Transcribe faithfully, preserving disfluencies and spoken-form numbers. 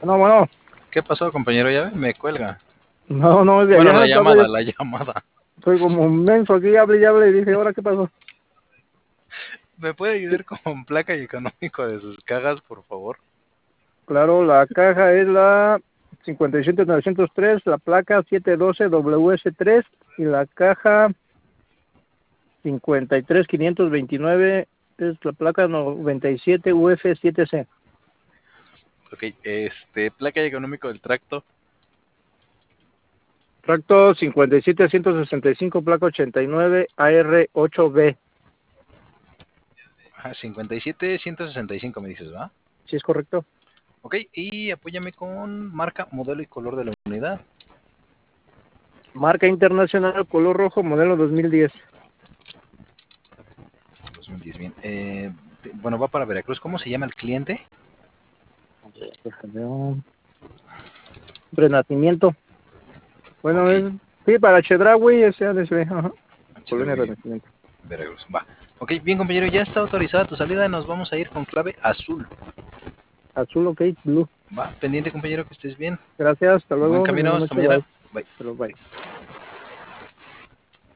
No, bueno, ¿Qué pasó, compañero? Ya ve, me cuelga. no, no, es de Bueno, allá, la estaba llamada, yo, la llamada. soy como un menso aquí, hable y hable, y dije, ¿ahora qué pasó? ¿Me puede Sí, ayudar con placa y económico de sus cajas, por favor? claro, la caja es la cincuenta y siete novecientos tres, la placa setecientos doce W S tres y la caja cincuenta y tres quinientos veintinueve es la placa noventa y siete U F siete C. Ok, este, placa y económico del tracto. Tracto cincuenta y siete ciento sesenta y cinco, placa ochenta y nueve A R ocho B. Ajá, cincuenta y siete, ciento sesenta y cinco me dices, ¿va? ¿Sí es correcto? Ok, y apóyame con marca, modelo y color de la unidad. Marca internacional, color rojo, modelo dos mil diez. dos mil diez, bien. Eh, te- bueno, va para Veracruz. ¿Cómo se llama el cliente? Déjame ver. Renacimiento. Bueno, Ok, es, sí, para Chedraui, S A D C, ajá. Colonia Chedraui, Renacimiento. Veracruz. Va. Ok, bien, compañero, ya está autorizada tu salida. Nos vamos a ir con clave azul. Azul, ok, blue. Va, pendiente, compañero, que estés bien. Gracias, hasta Buen luego, camino, buenas hasta noches, mañana. bye. Bye. Pero bye.